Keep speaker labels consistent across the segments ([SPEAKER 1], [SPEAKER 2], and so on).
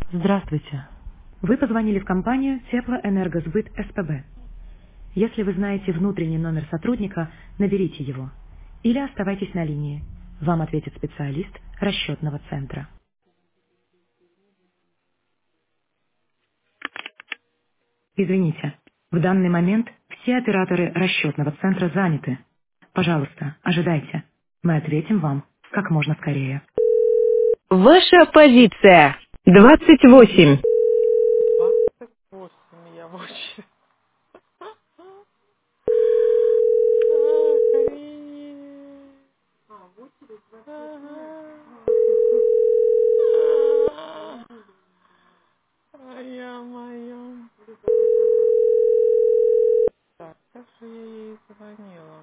[SPEAKER 1] Здравствуйте. Вы позвонили в компанию Теплоэнергосбыт СПБ. Если вы знаете внутренний номер сотрудника, наберите его. Или оставайтесь на линии. Вам ответит специалист расчетного центра. Извините, в данный момент все операторы расчетного центра заняты. Пожалуйста, ожидайте. Мы ответим вам как можно скорее. Ваша позиция 28.
[SPEAKER 2] 28 я в очередь. Охренеть. А я моё. Так, как же я ей звонила?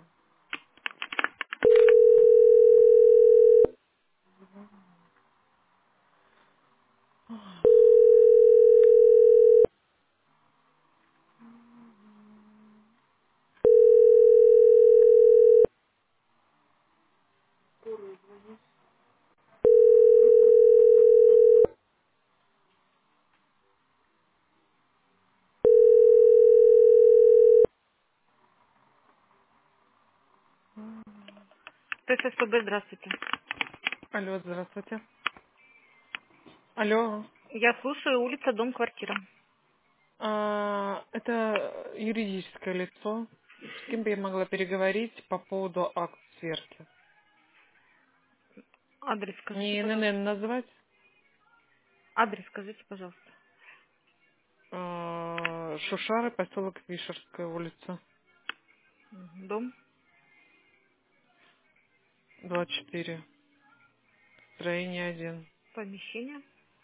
[SPEAKER 3] ТССПБ, здравствуйте.
[SPEAKER 2] Алло, здравствуйте. Алло.
[SPEAKER 3] Я слушаю, улица, дом, квартира.
[SPEAKER 2] Это юридическое лицо. С кем бы я могла переговорить по поводу акт сверки?
[SPEAKER 3] Адрес скажите,
[SPEAKER 2] Не
[SPEAKER 3] пожалуйста.
[SPEAKER 2] ННН назвать?
[SPEAKER 3] Адрес скажите, пожалуйста.
[SPEAKER 2] Шушары, поселок Вишерская улица,
[SPEAKER 3] Дом,
[SPEAKER 2] 24, строение 1,
[SPEAKER 3] помещение.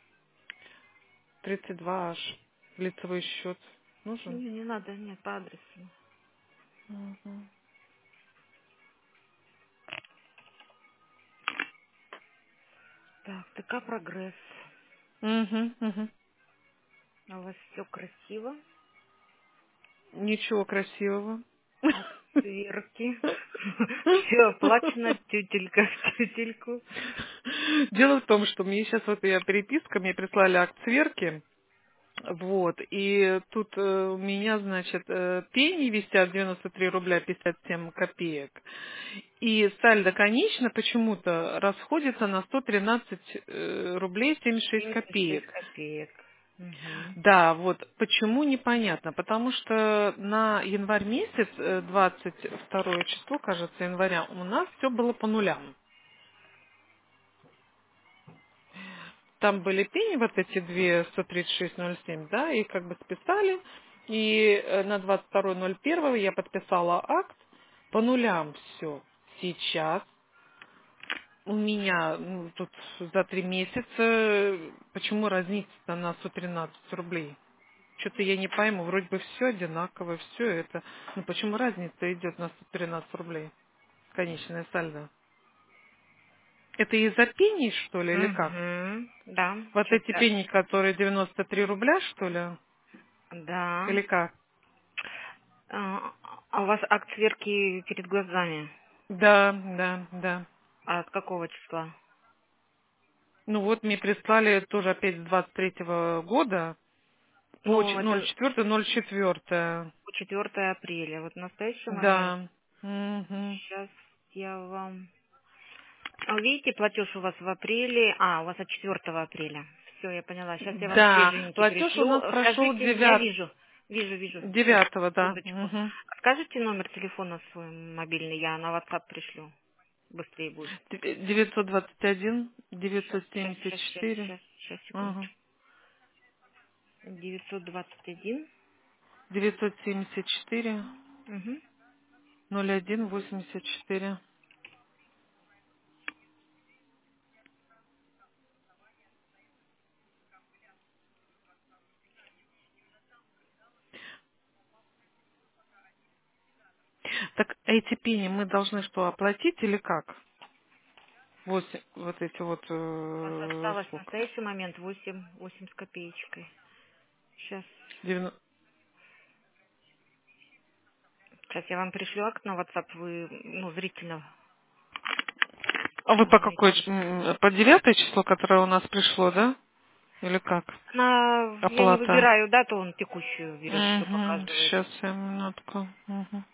[SPEAKER 2] 32H. Лицевой счет нужен?
[SPEAKER 3] Не надо, нет, по адресу.
[SPEAKER 2] Мгм.
[SPEAKER 3] Так, ТК «Прогресс».
[SPEAKER 2] Мгм, мгм.
[SPEAKER 3] А у вас все красиво.
[SPEAKER 2] Ничего красивого.
[SPEAKER 3] Отверки. Все оплачено, тютелька в тютельку.
[SPEAKER 2] Дело в том, что мне сейчас вот я переписка, мне прислали акт сверки, вот, и тут у меня, значит, пени висят 93 рубля 57 копеек, и сальдо конечно почему-то расходится на 113 рублей 76
[SPEAKER 3] 76
[SPEAKER 2] копеек.
[SPEAKER 3] копеек. Угу.
[SPEAKER 2] Да, вот почему непонятно, потому что на январь месяц, 22 число, кажется, января, у нас все было по нулям. Там были пени, вот эти две 136,07, да, и как бы списали, и на 22.01 я подписала акт, по нулям все. Сейчас у меня тут за 3 месяца, почему разница на 113 рублей? Что-то я не пойму, вроде бы все одинаково, все это. Но почему разница идет на 113 рублей? Конечная сальдо. Это из-за пений, что ли, или как?
[SPEAKER 3] Угу. Да,
[SPEAKER 2] Вот
[SPEAKER 3] сейчас
[SPEAKER 2] эти
[SPEAKER 3] я...
[SPEAKER 2] пени, которые 93 рубля, что ли?
[SPEAKER 3] Да.
[SPEAKER 2] Или как?
[SPEAKER 3] А у вас акт сверки перед глазами?
[SPEAKER 2] Да, да, да.
[SPEAKER 3] А от какого числа?
[SPEAKER 2] Ну вот мне прислали тоже опять с 23 года по
[SPEAKER 3] Ну, это
[SPEAKER 2] 04.04.
[SPEAKER 3] 4 апреля. Вот в настоящий момент,
[SPEAKER 2] Да. Мгм.
[SPEAKER 3] сейчас я вам... Видите, платеж у вас в апреле, у вас от 4 апреля. Все, я поняла. Сейчас я вам
[SPEAKER 2] Да.
[SPEAKER 3] свеженький
[SPEAKER 2] Платеж у
[SPEAKER 3] пришлю.
[SPEAKER 2] нас прошел
[SPEAKER 3] Скажите, я вижу. Вижу. Сейчас,
[SPEAKER 2] 9, да.
[SPEAKER 3] секундочку.
[SPEAKER 2] Мгм.
[SPEAKER 3] Скажите номер телефона свой мобильный, я на WhatsApp пришлю. Быстрее будет.
[SPEAKER 2] 921
[SPEAKER 3] Сейчас, сейчас, сейчас, сейчас,
[SPEAKER 2] 974
[SPEAKER 3] сейчас, сейчас,
[SPEAKER 2] ага,
[SPEAKER 3] секундочку. 921.
[SPEAKER 2] 974
[SPEAKER 3] Угу.
[SPEAKER 2] 0184. Так эти пени мы должны что, оплатить или как? Вот эти вот
[SPEAKER 3] У вас осталось в
[SPEAKER 2] сколько?
[SPEAKER 3] настоящий момент 8 с копеечкой. Сейчас.
[SPEAKER 2] Девяно-
[SPEAKER 3] Сейчас я вам пришлю акт на WhatsApp, вы, зрительно
[SPEAKER 2] А вы по какой,
[SPEAKER 3] ознакомитесь.
[SPEAKER 2] по 9 число, которое у нас пришло, да? Или как?
[SPEAKER 3] Я не
[SPEAKER 2] Оплата.
[SPEAKER 3] выбираю дату, он текущую берет, что
[SPEAKER 2] Угу.
[SPEAKER 3] показывает.
[SPEAKER 2] Сейчас я минутку. Угу.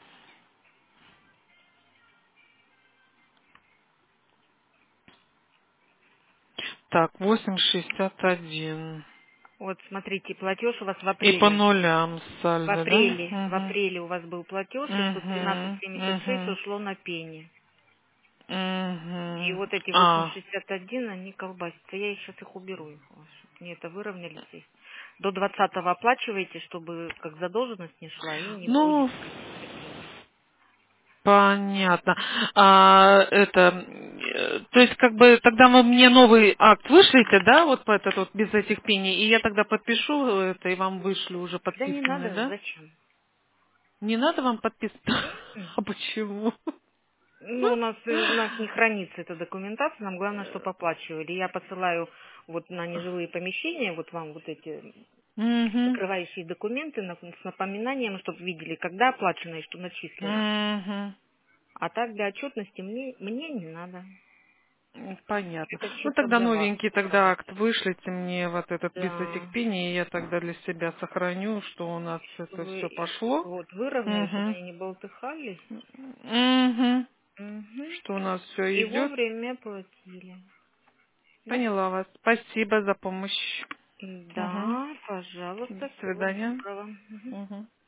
[SPEAKER 2] Так, 8,61.
[SPEAKER 3] Вот смотрите, платеж у вас в
[SPEAKER 2] И по
[SPEAKER 3] апреле.
[SPEAKER 2] нулям
[SPEAKER 3] В
[SPEAKER 2] сальдо, да?
[SPEAKER 3] апреле, в
[SPEAKER 2] Угу.
[SPEAKER 3] апреле у вас был платеж, и
[SPEAKER 2] Угу.
[SPEAKER 3] 613,76
[SPEAKER 2] Угу.
[SPEAKER 3] ушло на пени. И
[SPEAKER 2] Угу.
[SPEAKER 3] вот эти
[SPEAKER 2] А,
[SPEAKER 3] 8,61, они колбасятся. Я сейчас их уберу, их у вас, чтоб мне это выровнялись. И до 20-го оплачиваете, чтобы как задолженность не шла, и не будет
[SPEAKER 2] ну,
[SPEAKER 3] каких-то пений.
[SPEAKER 2] понятно. То есть, как бы, тогда вы мне новый акт вышлите, да, вот по этот вот, без этих пеней, и я тогда подпишу это и вам вышлю уже
[SPEAKER 3] Да не
[SPEAKER 2] подписанный,
[SPEAKER 3] надо,
[SPEAKER 2] да?
[SPEAKER 3] зачем?
[SPEAKER 2] Не надо вам подписывать?
[SPEAKER 3] М.
[SPEAKER 2] А почему?
[SPEAKER 3] Ну, у нас не хранится эта документация, нам главное, чтобы оплачивали. Я посылаю вот на нежилые помещения, вот вам вот эти
[SPEAKER 2] Угу.
[SPEAKER 3] закрывающие документы с напоминанием, чтобы видели, когда оплачено и что начислено.
[SPEAKER 2] Угу.
[SPEAKER 3] А так для отчетности мне не надо.
[SPEAKER 2] Понятно.
[SPEAKER 3] Это
[SPEAKER 2] Ну
[SPEAKER 3] чисто
[SPEAKER 2] тогда
[SPEAKER 3] для вас.
[SPEAKER 2] новенький тогда акт вышлите мне вот этот без этих
[SPEAKER 3] Да.
[SPEAKER 2] пеней, и я тогда для себя сохраню, что у нас это
[SPEAKER 3] Чтобы
[SPEAKER 2] все пошло.
[SPEAKER 3] вот выровняли, чтобы
[SPEAKER 2] Угу.
[SPEAKER 3] они не болтыхались.
[SPEAKER 2] Угу.
[SPEAKER 3] Мгм.
[SPEAKER 2] Что у нас все
[SPEAKER 3] И
[SPEAKER 2] идет.
[SPEAKER 3] вовремя платили. Да?
[SPEAKER 2] Поняла вас. Спасибо за помощь. Угу.
[SPEAKER 3] Да,
[SPEAKER 2] До
[SPEAKER 3] пожалуйста, всего
[SPEAKER 2] свидания.
[SPEAKER 3] доброго. Мгм.
[SPEAKER 2] Угу.